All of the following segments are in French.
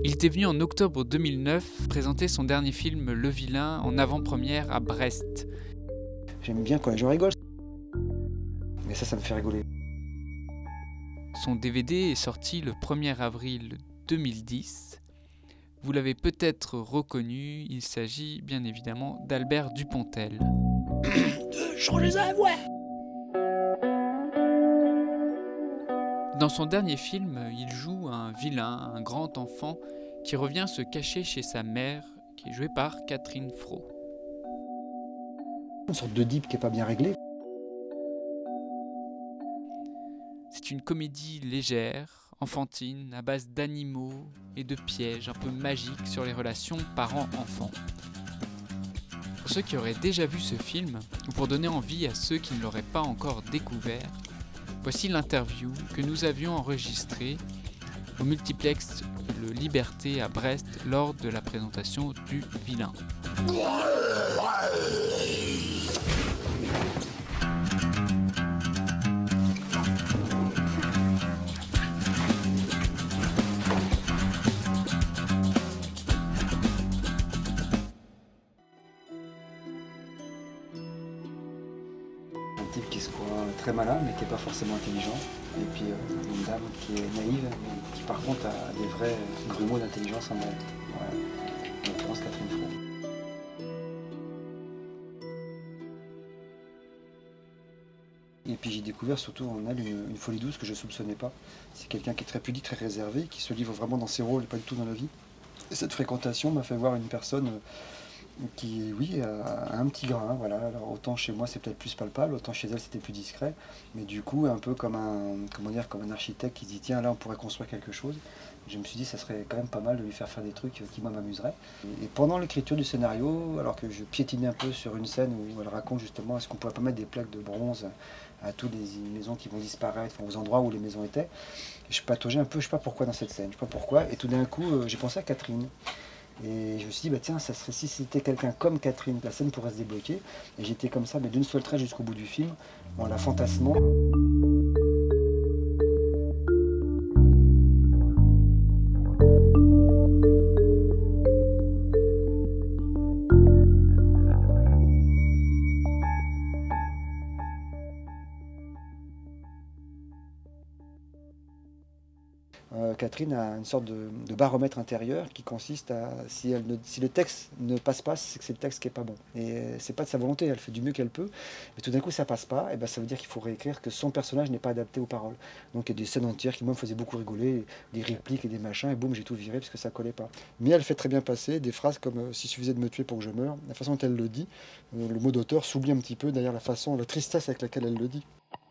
Il était venu en octobre 2009 présenter son dernier film Le Vilain en avant-première à Brest. J'aime bien quand les gens rigolent. Mais ça me fait rigoler. Son DVD est sorti le 1er avril 2010. Vous l'avez peut-être reconnu, il s'agit bien évidemment d'Albert Dupontel. Changez-en, ouais. Dans son dernier film, il joue un vilain, un grand enfant qui revient se cacher chez sa mère, qui est jouée par Catherine Fro. Une sorte d'Oedipe qui n'est pas bien réglé. C'est une comédie légère, enfantine, à base d'animaux et de pièges un peu magiques sur les relations parents-enfants. Pour ceux qui auraient déjà vu ce film, ou pour donner envie à ceux qui ne l'auraient pas encore découvert, voici l'interview que nous avions enregistrée au multiplex Le Liberté à Brest lors de la présentation du Vilain. Type qui se croit très malin mais qui n'est pas forcément intelligent. Et puis une dame qui est naïve mais qui par contre a des vrais grumeaux d'intelligence en elle. Voilà. En l'occurrence Catherine Fro. Et puis j'ai découvert surtout en elle une folie douce que je ne soupçonnais pas. C'est quelqu'un qui est très pudique, très réservé, qui se livre vraiment dans ses rôles et pas du tout dans la vie. Et cette fréquentation m'a fait voir une personne qui, oui, a un petit grain, voilà. Alors autant chez moi c'est peut-être plus palpable, autant chez elle c'était plus discret, mais du coup un peu comme un architecte qui se dit tiens là on pourrait construire quelque chose. Je me suis dit ça serait quand même pas mal de lui faire des trucs qui moi m'amuseraient. Et pendant l'écriture du scénario, alors que je piétinais un peu sur une scène où elle raconte justement est-ce qu'on pourrait pas mettre des plaques de bronze à toutes les maisons qui vont disparaître, enfin, aux endroits où les maisons étaient, et je pataugeais un peu, je sais pas pourquoi dans cette scène, je sais pas pourquoi, et tout d'un coup j'ai pensé à Catherine. Et je me suis dit, bah tiens, ça serait, si c'était quelqu'un comme Catherine, la scène pourrait se débloquer. Et j'étais comme ça, mais d'une seule traite jusqu'au bout du film, en la fantasmant. Catherine a une sorte de baromètre intérieur qui consiste à, si le texte ne passe pas, c'est que c'est le texte qui n'est pas bon. Et c'est pas de sa volonté, elle fait du mieux qu'elle peut, mais tout d'un coup ça passe pas, et ben ça veut dire qu'il faut réécrire que son personnage n'est pas adapté aux paroles. Donc il y a des scènes entières qui moi me faisaient beaucoup rigoler, des répliques et des machins, et boum, j'ai tout viré parce que ça collait pas. Mais elle fait très bien passer des phrases comme s'il suffisait de me tuer pour que je meure, la façon dont elle le dit, le mot d'auteur s'oublie un petit peu derrière la tristesse avec laquelle elle le dit.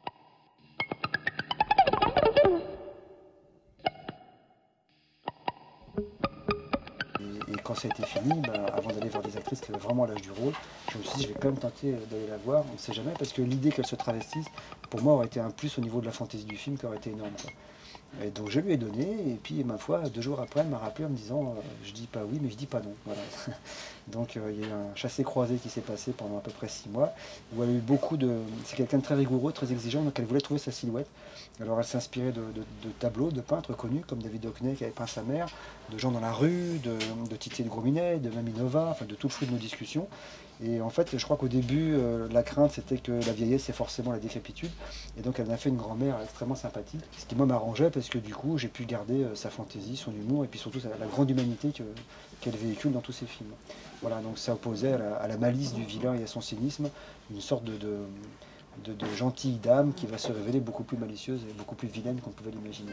Quand ça a été fini, avant d'aller voir des actrices qui avaient vraiment l'âge du rôle, je me suis dit je vais quand même tenter d'aller la voir, on ne sait jamais, parce que l'idée qu'elle se travestisse, pour moi, aurait été un plus au niveau de la fantaisie du film qui aurait été énorme, quoi. Et donc je lui ai donné, et puis ma foi, 2 jours après, elle m'a rappelé en me disant je dis pas oui, mais je dis pas non. Voilà. Donc il y a eu un chassé-croisé qui s'est passé pendant à peu près 6 mois, où elle a eu c'est quelqu'un de très rigoureux, très exigeant, donc elle voulait trouver sa silhouette. Alors elle s'inspirait de tableaux, de peintres connus, comme David Hockney qui avait peint sa mère, de gens dans la rue, de Titier de Grominet, de Mamie Nova, enfin de tout le fruit de nos discussions. Et en fait, je crois qu'au début, la crainte, c'était que la vieillesse, c'est forcément la décrépitude. Et donc, elle m'a fait une grand-mère extrêmement sympathique. Ce qui, moi, m'arrangeait parce que du coup, j'ai pu garder sa fantaisie, son humour, et puis surtout la grande humanité qu'elle véhicule dans tous ses films. Voilà, donc ça opposait à la malice du vilain et à son cynisme, une sorte de gentille dame qui va se révéler beaucoup plus malicieuse et beaucoup plus vilaine qu'on pouvait l'imaginer.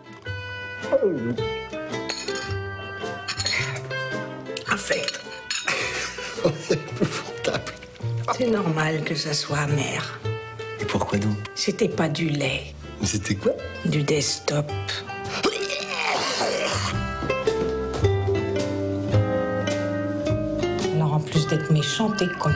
Infect. C'est épouvantable. C'est normal que ça soit amer. Et pourquoi donc? C'était pas du lait. Mais c'était quoi? Du desktop. Alors en plus d'être méchant, t'es con.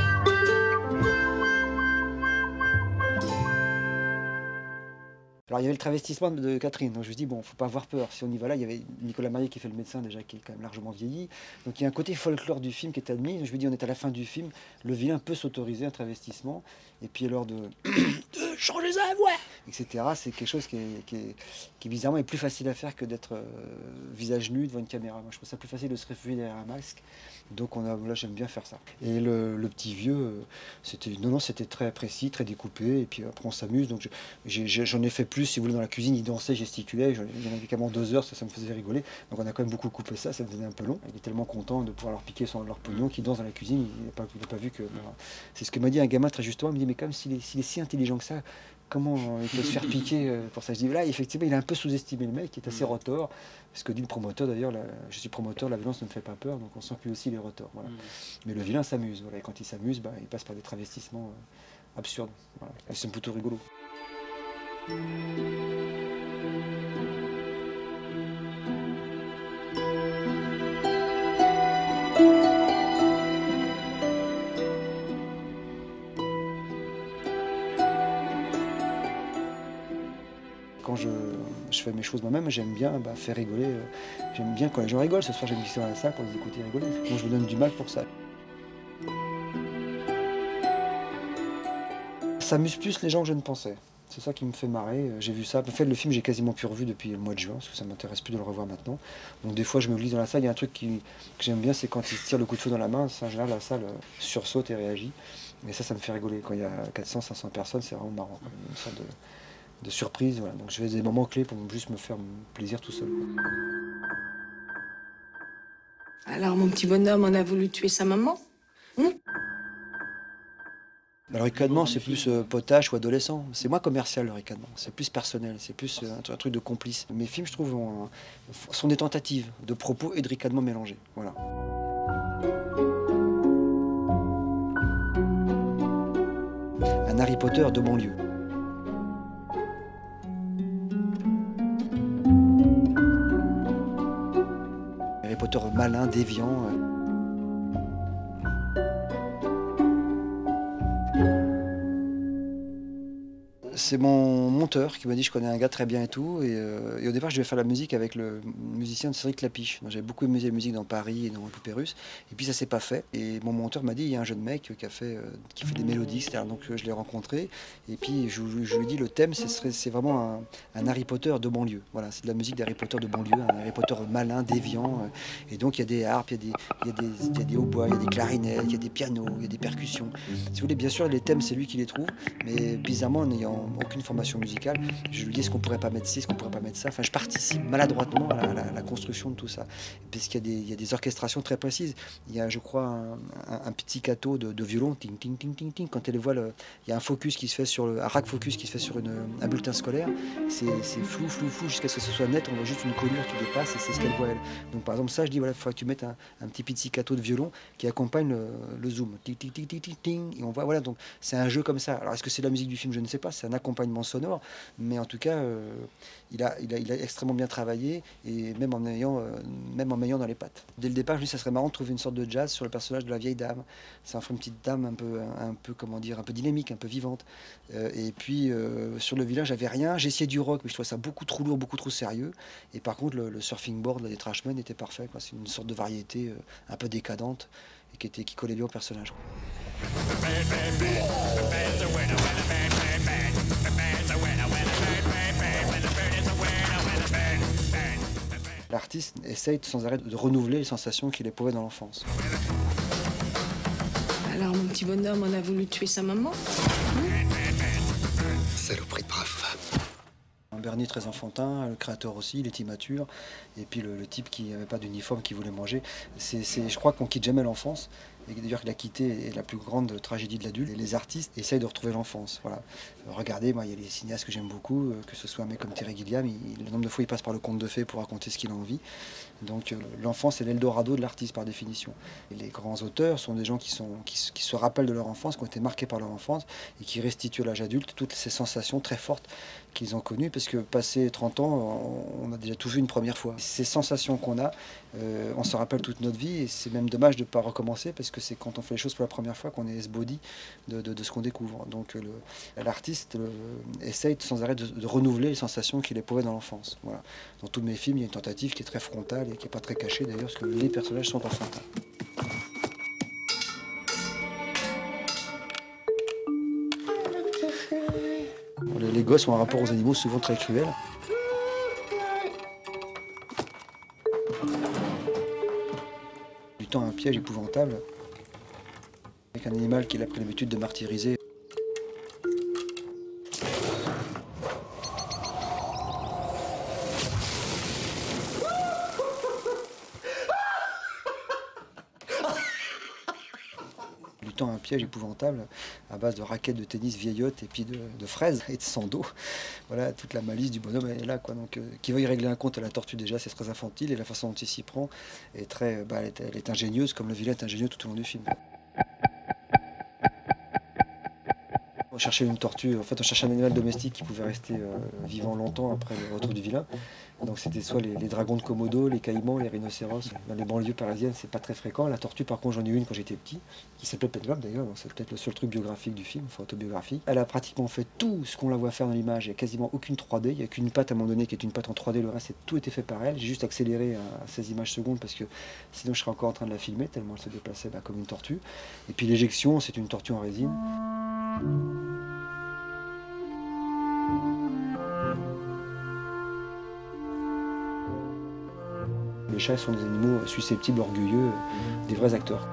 Alors il y avait le travestissement de Catherine, donc je me suis dit bon, faut pas avoir peur, si on y va là, il y avait Nicolas Marié qui fait le médecin déjà, qui est quand même largement vieilli, donc il y a un côté folklore du film qui est admis, donc je me dis on est à la fin du film, le vilain peut s'autoriser un travestissement, et puis lors de changer sa voix, etc. C'est quelque chose qui bizarrement est plus facile à faire que d'être visage nu devant une caméra. Moi, je trouve ça plus facile de se réfugier derrière un masque. Donc là, j'aime bien faire ça. Et le petit vieux, c'était très précis, très découpé. Et puis après, on s'amuse. Donc j'en ai fait plus, si vous voulez, dans la cuisine. Il dansait, gesticulait. Il y en avait quasiment 2 heures, ça me faisait rigoler. Donc on a quand même beaucoup coupé ça, ça devenait un peu long. Il est tellement content de pouvoir leur piquer leur pognon qu'il danse dans la cuisine. Il n'a pas vu que... Voilà. C'est ce que m'a dit un gamin très justement. Il me dit, mais comme s'il est si intelligent que ça, comment il peut se faire piquer pour ça? Je dis, là, effectivement, il a un peu sous-estimé le mec, il est assez retors. Parce que dit le promoteur, d'ailleurs, je suis promoteur, la violence ne me fait pas peur, donc on sent que lui aussi il est retors. Voilà. Mais le vilain s'amuse, voilà. Et quand il s'amuse, il passe par des travestissements absurdes. Voilà. Et c'est plutôt rigolo. Quand je fais mes choses moi-même, j'aime bien faire rigoler. J'aime bien quand les gens rigolent. Ce soir, j'ai mis ça dans la salle pour les écouter rigoler. Donc je me donne du mal pour ça. Ça amuse plus les gens que je ne pensais. C'est ça qui me fait marrer. J'ai vu ça. En fait, le film, j'ai quasiment plus revu depuis le mois de juin, parce que ça ne m'intéresse plus de le revoir maintenant. Donc des fois, je me glisse dans la salle. Il y a un truc que j'aime bien, c'est quand ils se tirent le coup de feu dans la main. En général, la salle sursaute et réagit. Mais ça me fait rigoler. Quand il y a 400, 500 personnes, c'est vraiment marrant. Une sorte de surprise. Voilà. Donc je fais des moments clés pour juste me faire plaisir tout seul. Alors, mon petit bonhomme, on a voulu tuer sa maman? Le ricanement, c'est plus potache ou adolescent. C'est moins commercial, le ricanement. C'est plus personnel, c'est plus un truc de complice. Mes films, je trouve, sont des tentatives de propos et de ricanement mélangés. Voilà. Un Harry Potter de banlieue. Harry Potter malin, déviant. C'est mon monteur qui m'a dit je connais un gars très bien et tout. Et au départ, je devais faire la musique avec le musicien de Cédric Lapiche. J'avais beaucoup aimé la musique dans Paris et dans Poupée Russe. Et puis ça s'est pas fait. Et mon monteur m'a dit il y a un jeune mec qui fait des mélodies, etc. Donc je l'ai rencontré. Et puis je lui ai dit le thème, c'est vraiment un Harry Potter de banlieue. Voilà, c'est de la musique d'Harry Potter de banlieue, un Harry Potter malin, déviant. Et donc il y a des harpes, il y a des hautbois, il y a des clarinettes, il y a des pianos, il y a des percussions. Si vous voulez, bien sûr, les thèmes, c'est lui qui les trouve. Mais bizarrement, en n'ayant aucune formation musicale, je lui dis est-ce qu'on pourrait pas mettre ci, est-ce qu'on pourrait pas mettre ça. Enfin, je participe maladroitement à la construction de tout ça. Puisqu'il y a des orchestrations très précises. Il y a, je crois, un pizzicato de violon, ting, ting, ting, ting, ting. Quand elle voit il y a un focus qui se fait un rack focus qui se fait sur un bulletin scolaire. C'est flou, flou, flou, jusqu'à ce que ce soit net. On voit juste une colure qui dépasse et c'est ce qu'elle voit elle. Donc, par exemple, ça, je dis, voilà, il faudrait que tu mettes un petit pizzicato de violon qui accompagne le zoom. Ting, ting, ting, ting, ting, ting. Et on voit, voilà, donc c'est un jeu comme ça. Alors, est-ce que c'est la musique du film? Je ne sais pas. C'est un accompagnement sonore, mais en tout cas, il a extrêmement bien travaillé, et même en m'ayant dans les pattes. Dès le départ, je me dis, ça serait marrant de trouver une sorte de jazz sur le personnage de la vieille dame. Ça en ferait une petite dame un peu comment dire, un peu dynamique, un peu vivante. Et puis sur le village, j'avais rien. J'ai essayé du rock, mais je trouvais ça beaucoup trop lourd, beaucoup trop sérieux. Et par contre, le surfing board des Trashmen était parfait, quoi. C'est une sorte de variété un peu décadente et qui collait bien au personnage. L'artiste essaye sans arrêt de renouveler les sensations qu'il éprouvait dans l'enfance. Alors, mon petit bonhomme, on a voulu tuer sa maman? Saloperie de brave femme. Bernie très enfantin, le créateur aussi, il est immature, et puis le type qui n'avait pas d'uniforme, qui voulait manger. Je crois qu'on quitte jamais l'enfance, et d'ailleurs la quitter est la plus grande tragédie de l'adulte. Et les artistes essayent de retrouver l'enfance. Voilà. Regardez, moi il y a des cinéastes que j'aime beaucoup, que ce soit un mec comme Terry Gilliam, le nombre de fois il passe par le conte de fées pour raconter ce qu'il a envie. Donc l'enfance est l'Eldorado de l'artiste par définition. Et les grands auteurs sont des gens qui se rappellent de leur enfance, qui ont été marqués par leur enfance, et qui restituent à l'âge adulte toutes ces sensations très fortes qu'ils ont connues, parce que passé 30 ans, on a déjà tout vu une première fois. Ces sensations qu'on a, on se rappelle toute notre vie, et c'est même dommage de ne pas recommencer, parce que c'est quand on fait les choses pour la première fois qu'on est esbody de ce qu'on découvre. Donc l'artiste essaye sans arrêt de renouveler les sensations qu'il éprouvait dans l'enfance. Voilà. Dans tous mes films, il y a une tentative qui est très frontale et qui n'est pas très cachée d'ailleurs, parce que les personnages sont enfantins. les gosses ont un rapport aux animaux souvent très cruel. Du temps un piège épouvantable, avec un animal qu'il a pris l'habitude de martyriser. Un piège épouvantable à base de raquettes de tennis vieillottes et puis de fraises et de sandaux. Voilà, toute la malice du bonhomme elle est là, quoi. Donc, qui veuille régler un compte à la tortue, déjà, c'est très infantile, et la façon dont il s'y prend est très, elle est ingénieuse, comme le vilain est ingénieux tout au long du film. On cherchait une tortue, en fait on cherchait un animal domestique qui pouvait rester vivant longtemps après le retour du vilain. Donc c'était soit les dragons de Komodo, les caïmans, les rhinocéros. Dans les banlieues parisiennes, c'est pas très fréquent. La tortue, par contre, j'en ai eu une quand j'étais petit, qui s'appelait Penelope d'ailleurs, c'est peut-être le seul truc biographique du film, enfin autobiographique. Elle a pratiquement fait tout ce qu'on la voit faire dans l'image, il n'y a quasiment aucune 3D, il n'y a qu'une patte à un moment donné qui est une patte en 3D, le reste tout été fait par elle. J'ai juste accéléré à 16 images secondes parce que sinon je serais encore en train de la filmer, tellement elle se déplaçait comme une tortue. Et puis l'éjection, c'est une tortue en résine. Les chats sont des animaux susceptibles, orgueilleux, des vrais acteurs.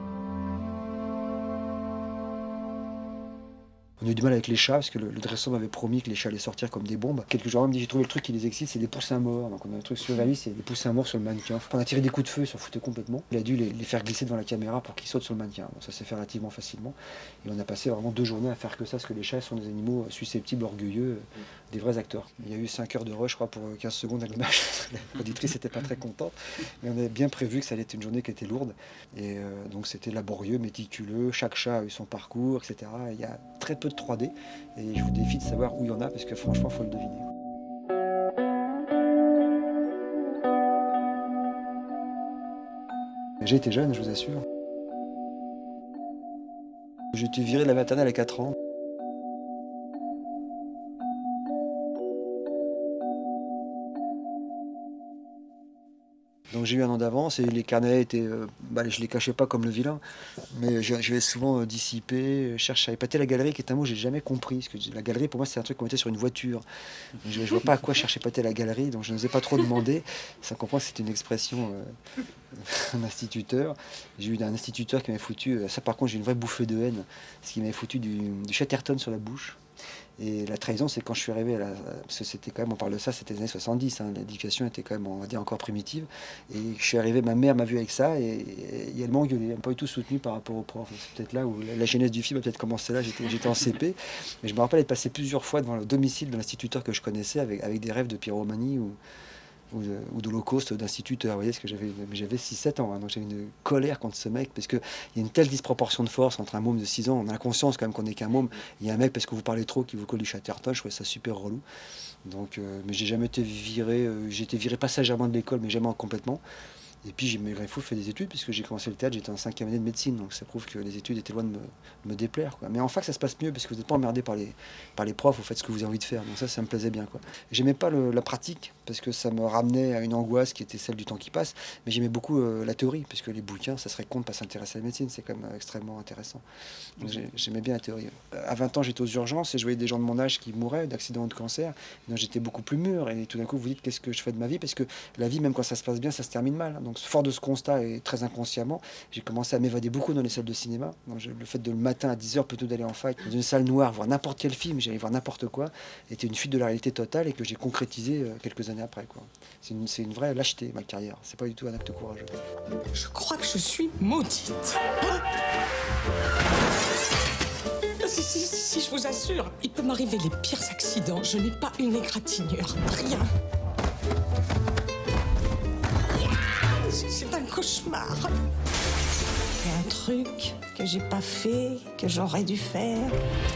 On a eu du mal avec les chats parce que le dresseur m'avait promis que les chats allaient sortir comme des bombes. Quelques jours, il me dit j'ai trouvé le truc qui les excite, c'est des poussins morts. Donc on a un truc surréaliste, c'est des poussins morts sur le mannequin. On a tiré des coups de feu, ils s'en foutaient complètement. Il a dû les faire glisser devant la caméra pour qu'ils sautent sur le mannequin. Donc ça s'est fait relativement facilement. Et on a passé vraiment 2 journées à faire que ça, parce que les chats sont des animaux susceptibles, orgueilleux, des vrais acteurs. Il y a eu 5 heures de rush, je crois, pour 15 secondes à l'image. La productrice n'était pas très contente. Mais on avait bien prévu que ça allait être une journée qui était lourde. Et donc c'était laborieux, méticuleux. Chaque chat a eu son parcours, etc. Il y a très peu de 3D. Et je vous défie de savoir où il y en a, parce que franchement, il faut le deviner. J'ai été jeune, je vous assure. J'ai été viré de la maternelle à 4 ans. Donc j'ai eu un an d'avance et les carnets étaient, je les cachais pas comme le vilain, mais j'avais souvent dissipé, cherché à épater la galerie, qui est un mot que j'ai jamais compris, parce que la galerie pour moi c'est un truc qu'on mettait sur une voiture. Je vois pas à quoi chercher à épater la galerie, donc je n'osais pas trop demander, sans comprendre que c'était une expression d'un instituteur. J'ai eu un instituteur qui m'avait foutu, ça par contre j'ai une vraie bouffée de haine, parce qu'il m'avait foutu du Chatterton sur la bouche. Et la trahison, c'est quand je suis arrivé, parce que c'était quand même, on parle de ça, c'était les années 70, l'éducation était quand même, on va dire, encore primitive. Et je suis arrivé, ma mère m'a vu avec ça, et elle m'a engueulé, elle m'a pas du tout soutenu par rapport au prof. C'est peut-être là où la genèse du film a peut-être commencé là, j'étais en CP. Mais je me rappelle être passé plusieurs fois devant le domicile de l'instituteur que je connaissais, avec des rêves de pyromanie ou d'holocauste d'instituteur. Vous voyez, parce que j'avais 6-7 ans, donc j'avais une colère contre ce mec, parce qu'il y a une telle disproportion de force entre un môme de 6 ans, on a la conscience quand même qu'on n'est qu'un môme, il y a un mec, parce que vous parlez trop, qui vous colle du Chatterton, je trouvais ça super relou. Donc, mais j'ai jamais été viré, j'ai été viré passagèrement de l'école, mais jamais complètement. Et puis j'ai malgré tout fait des études, puisque j'ai commencé le théâtre, j'étais en 5e année de médecine, donc ça prouve que les études étaient loin de me déplaire, quoi. Mais en fac ça se passe mieux, parce que vous n'êtes pas emmerdé par les profs, vous faites ce que vous avez envie de faire, donc ça me plaisait bien, quoi. J'aimais pas la pratique, parce que ça me ramenait à une angoisse qui était celle du temps qui passe, mais j'aimais beaucoup la théorie, parce que les bouquins, ça serait con de pas s'intéresser à la médecine, c'est quand même extrêmement intéressant. Donc j'aimais bien la théorie. À 20 ans j'étais aux urgences, et je voyais des gens de mon âge qui mouraient d'accidents ou de cancer, donc j'étais beaucoup plus mûr, et tout d'un coup vous dites qu'est-ce que je fais de ma vie, parce que la vie, même quand ça se passe bien, ça se termine mal. Donc fort de ce constat, et très inconsciemment, j'ai commencé à m'évader beaucoup dans les salles de cinéma. Donc, le fait de le matin à 10h, plutôt d'aller en fac dans une salle noire, voir n'importe quel film, j'allais voir n'importe quoi, était une fuite de la réalité totale, et que j'ai concrétisé quelques années après, quoi. C'est une vraie lâcheté, ma carrière. C'est pas du tout un acte courageux. Je crois que je suis maudite. Si, je vous assure, il peut m'arriver les pires accidents. Je n'ai pas une égratignure, rien. C'est un cauchemar. Il y a un truc que j'ai pas fait, que j'aurais dû faire.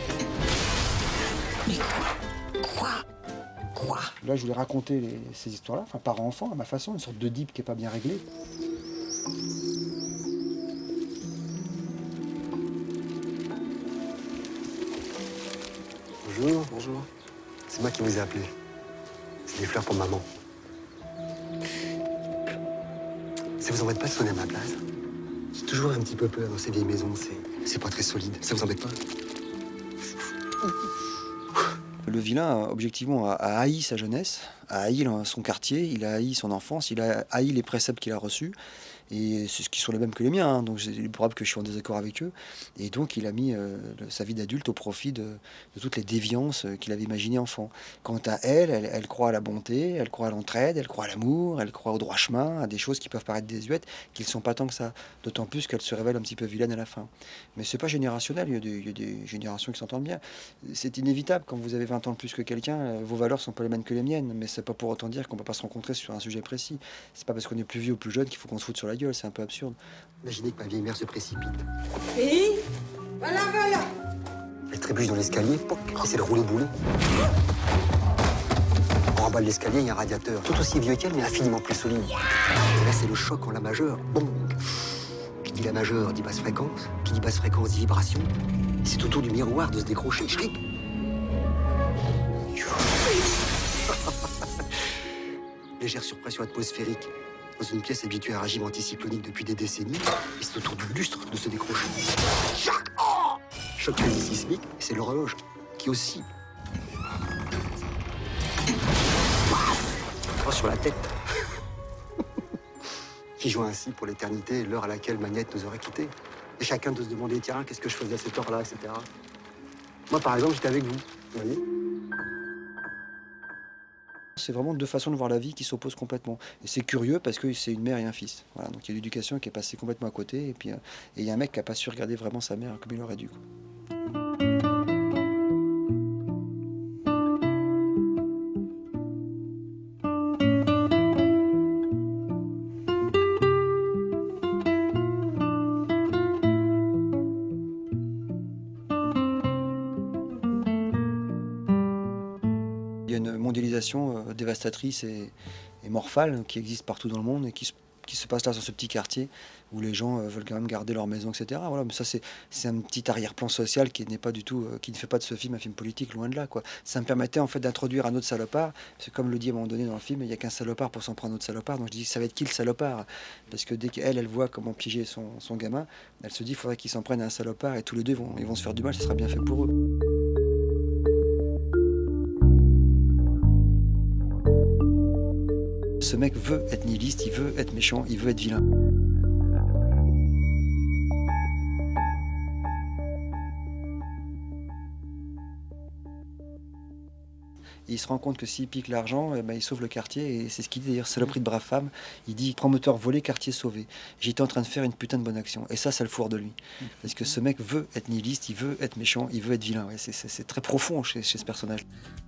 Mais quoi? Là, je voulais raconter ces histoires-là, enfin parent-enfant, à ma façon, une sorte d'Oedipe qui est pas bien réglée. Bonjour. C'est moi qui vous ai appelé. C'est des fleurs pour maman. Ça vous embête pas de sonner à ma place? J'ai toujours un petit peu peur dans ces vieilles maisons, c'est pas très solide. Ça vous embête pas? Le vilain, objectivement, a haï sa jeunesse, a haï son quartier, il a haï son enfance, il a haï les préceptes qu'il a reçus. Et c'est ce qui sont les mêmes que les miens, hein, donc c'est probable que je suis en désaccord avec eux. Et donc il a mis sa vie d'adulte au profit de toutes les déviances qu'il avait imaginées enfant. Quant à elle croit à la bonté, elle croit à l'entraide, elle croit à l'amour, elle croit au droit chemin, à des choses qui peuvent paraître désuètes, qui ne sont pas tant que ça. D'autant plus qu'elle se révèle un petit peu vilaine à la fin. Mais c'est pas générationnel, il y a des générations qui s'entendent bien. C'est inévitable, quand vous avez 20 ans de plus que quelqu'un, vos valeurs sont pas les mêmes que les miennes, mais c'est pas pour autant dire qu'on peut pas se rencontrer sur un sujet précis. C'est pas parce qu'on est plus vieux ou plus jeune qu'il faut qu'on se foute sur la gueule, c'est un peu absurde. Imaginez que ma vieille mère se précipite. Oui, voilà, voilà. Elle trébuche dans l'escalier, poc, et c'est le rouleau-boulot. En bas de l'escalier, il y a un radiateur, tout aussi vieux qu'elle, mais infiniment plus solide. Et là, c'est le choc en la majeure. Bong. Qui dit la majeure dit basse fréquence, qui dit basse fréquence dit vibration. Et c'est au tour du miroir de se décrocher. Chric. Légère surpression atmosphérique. Dans une pièce habituée à un régime anticyclonique depuis des décennies, et c'est au tour du lustre de se décrocher. Choc quasi sismique, c'est l'horloge qui oscille. Oh, sur la tête. Qui joue ainsi pour l'éternité l'heure à laquelle Magnette nous aurait quittés. Et chacun de se demander, tiens, qu'est-ce que je faisais à cette heure-là, etc. Moi, par exemple, j'étais avec vous, vous voyez. C'est vraiment deux façons de voir la vie qui s'opposent complètement. Et c'est curieux parce que c'est une mère et un fils. Voilà, donc il y a l'éducation qui est passée complètement à côté. Et puis il y a un mec qui n'a pas su regarder vraiment sa mère comme il aurait dû, quoi. Il y a une mondialisation dévastatrice et morphale qui existe partout dans le monde et qui se passe là dans ce petit quartier où les gens veulent quand même garder leur maison, etc. Voilà, mais ça c'est un petit arrière-plan social qui n'est pas du tout, qui ne fait pas de ce film un film politique, loin de là, quoi. Ça me permettait en fait d'introduire un autre salopard, parce que comme le dit à un moment donné dans le film, il n'y a qu'un salopard pour s'en prendre un autre salopard, donc je dis ça va être qui le salopard, parce que dès qu'elle voit comment piéger son gamin, elle se dit il faudrait qu'il s'en prenne à un salopard et tous les deux ils vont se faire du mal, ça sera bien fait pour eux. Ce mec veut être nihiliste, il veut être méchant, il veut être vilain. Et il se rend compte que s'il pique l'argent, eh ben, il sauve le quartier. Et c'est ce qu'il dit d'ailleurs, saloperie de brave femme. Il dit promoteur volé, quartier sauvé. J'étais en train de faire une putain de bonne action. Et ça le fourre de lui. Parce que ce mec veut être nihiliste, il veut être méchant, il veut être vilain. Ouais, c'est très profond chez ce personnage.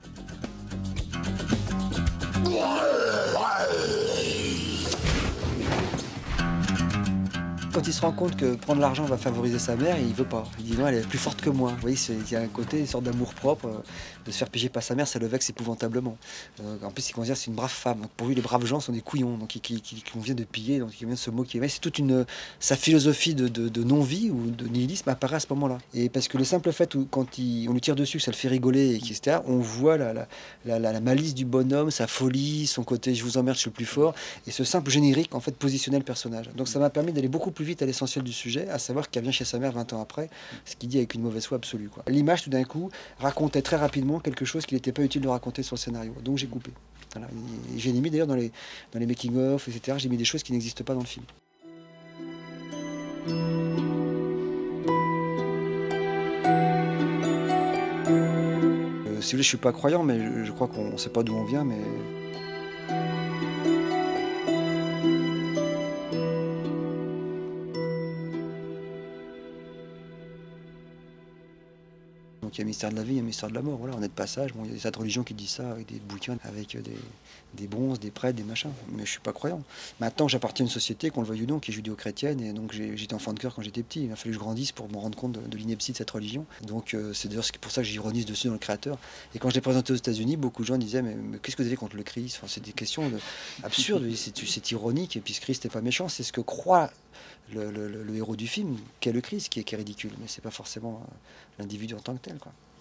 Quand il se rend compte que prendre l'argent va favoriser sa mère, il veut pas. Il dit non, elle est plus forte que moi. Vous voyez, il y a un côté, une sorte d'amour propre, de se faire piéger par sa mère, ça le vexe épouvantablement. En plus, il considère que c'est une brave femme. Donc pour lui, les braves gens sont des couillons, donc qui vient de piller, donc qui vient de se moquer. C'est toute sa philosophie de non-vie ou de nihilisme apparaît à ce moment-là. Et parce que le simple fait où quand on lui tire dessus, que ça le fait rigoler, etc., on voit la malice du bonhomme, sa folie, son côté je vous emmerde, je suis le plus fort, et ce simple générique en fait positionnait le personnage. Donc ça m'a permis d'aller beaucoup plus vite à l'essentiel du sujet, à savoir qu'elle vient chez sa mère 20 ans après, ce qu'il dit avec une mauvaise foi absolue, quoi. L'image tout d'un coup racontait très rapidement quelque chose qu'il n'était pas utile de raconter sur le scénario, donc j'ai coupé. Voilà. Et j'ai mis d'ailleurs dans les making-of, etc., j'ai mis des choses qui n'existent pas dans le film. Si vous voulez, je suis pas croyant, mais je crois qu'on ne sait pas d'où on vient, mais... Donc il y a un mystère de la vie, il y a un mystère de la mort, voilà, on est de passage. Bon, il y a des tas de religions qui disent ça, avec des bouquins, avec des bronzes, des prêtres, des machins, mais je suis pas croyant. Maintenant, j'appartiens à une société, qu'on le veuille ou non, qui est judéo-chrétienne, et donc j'étais enfant de cœur quand j'étais petit. Il a fallu que je grandisse pour me rendre compte de l'ineptie de cette religion. Donc c'est d'ailleurs pour ça que j'ironise dessus dans Le Créateur. Et quand je l'ai présenté aux États-Unis, beaucoup de gens disaient mais qu'est-ce que vous avez contre le Christ? Enfin, c'est des questions absurdes, c'est ironique, et puis ce Christ n'est pas méchant, c'est ce que croit le héros du film, qu'est le Christ, qui est ridicule, mais c'est pas forcément l'individu en tant que tel, quoi.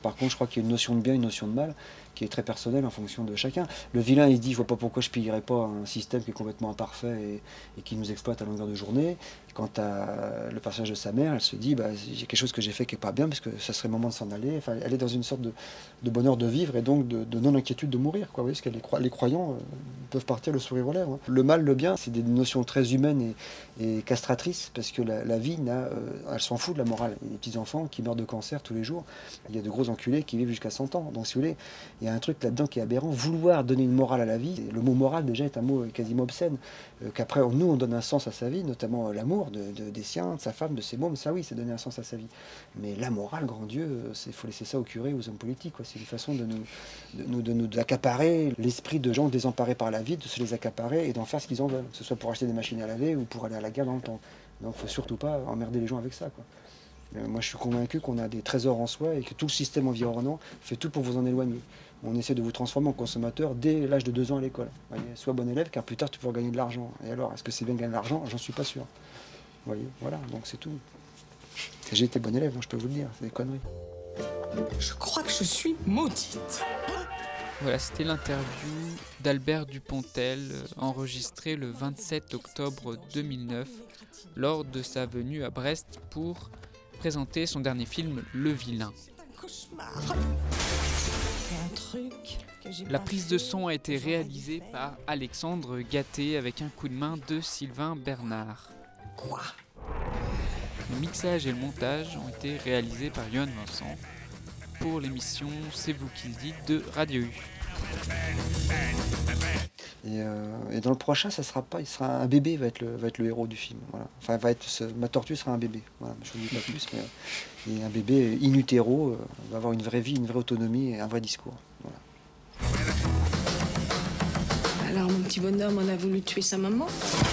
Par contre, je crois qu'il y a une notion de bien, une notion de mal, qui est très personnelle en fonction de chacun. Le vilain, il se dit, je vois pas pourquoi je payerais pas un système qui est complètement imparfait et qui nous exploite à longueur de journée. Quant à le personnage de sa mère, elle se dit, bah, il y a quelque chose que j'ai fait qui est pas bien, parce que ça serait le moment de s'en aller. Enfin, elle est dans une sorte de bonheur de vivre et donc de non-inquiétude de mourir, quoi. Vous voyez, parce que les croyants peuvent partir le sourire aux lèvres. Le mal, le bien, c'est des notions très humaines et castratrices, parce que la vie, elle s'en fout de la morale. Il y a des petits-enfants qui meurent de cancer tous les jours. Il y a de gros enculés qui vivent jusqu'à 100 ans. Donc, si vous voulez, il y a un truc là-dedans qui est aberrant. Vouloir donner une morale à la vie, le mot moral déjà est un mot quasiment obscène. Qu'après, nous, on donne un sens à sa vie, notamment l'amour des siens, de sa femme, de ses mômes. Ça, oui, c'est donner un sens à sa vie. Mais la morale, grand Dieu, il faut laisser ça aux curés, aux hommes politiques, quoi. C'est une façon de nous accaparer l'esprit de gens désemparés par la vie, de se les accaparer et d'en faire ce qu'ils en veulent, que ce soit pour acheter des machines à laver ou pour aller à la guerre dans le temps. Donc, il ne faut surtout pas emmerder les gens avec ça, quoi. Moi, je suis convaincu qu'on a des trésors en soi et que tout le système environnant fait tout pour vous en éloigner. On essaie de vous transformer en consommateur dès l'âge de 2 ans à l'école. Voyez, sois bon élève, car plus tard, tu pourras gagner de l'argent. Et alors, est-ce que c'est bien de gagner de l'argent? J'en suis pas sûr. Vous voyez, voilà, donc c'est tout. J'ai été bon élève, donc je peux vous le dire, c'est des conneries. Je crois que je suis maudite. Voilà, c'était l'interview d'Albert Dupontel, enregistrée le 27 octobre 2009, lors de sa venue à Brest pour présenter son dernier film, Le Vilain. La prise de son a été réalisée par Alexandre Gatté avec un coup de main de Sylvain Bernard. Quoi? Le mixage et le montage ont été réalisés par Yohan Vincent pour l'émission C'est vous qui le dites de Radio U. Et dans le prochain, ça sera pas, il sera un bébé va être le héros du film. Voilà. Enfin, ma tortue sera un bébé. Voilà. Je ne vous dis pas plus, mais et un bébé in utero va avoir une vraie vie, une vraie autonomie et un vrai discours. Voilà. Alors, mon petit bonhomme, on a voulu tuer sa maman.